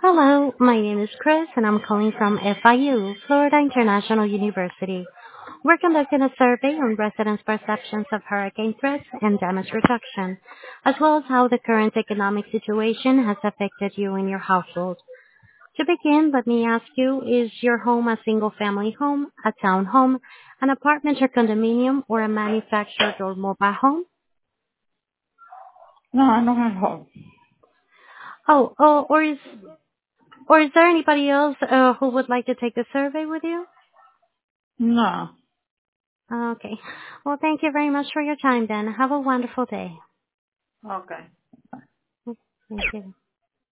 Hello, my name is Chris and I'm calling from FIU, Florida International University. We're conducting a survey on residents' perceptions of hurricane threats and damage reduction, as well as how the current economic situation has affected you and your household. To begin, let me ask you, is your home a single-family home, a townhome, an apartment or condominium, or a manufactured or mobile home? No, I don't have hope. Or is there anybody else who would like to take the survey with you? No. Okay. Well, thank you very much for your time then. Have a wonderful day. Okay. Thank you.